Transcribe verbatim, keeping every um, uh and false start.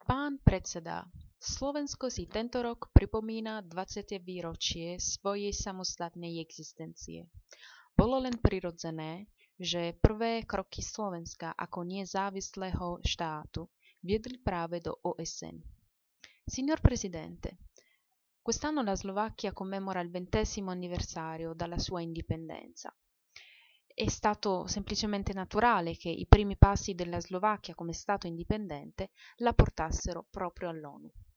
Pán predseda, Slovensko si tento rok pripomína dvadsiate výročie svojej samostatnej existencie. Bolo len prirodzené, že prvé kroky Slovenska ako nezávislého štátu viedli práve do O S N. Signor Presidente, quest'anno la Slovacchia commemora il ventesimo anniversario dalla sua indipendenza. È stato semplicemente naturale che i primi passi della Slovacchia come Stato indipendente la portassero proprio all'ONU.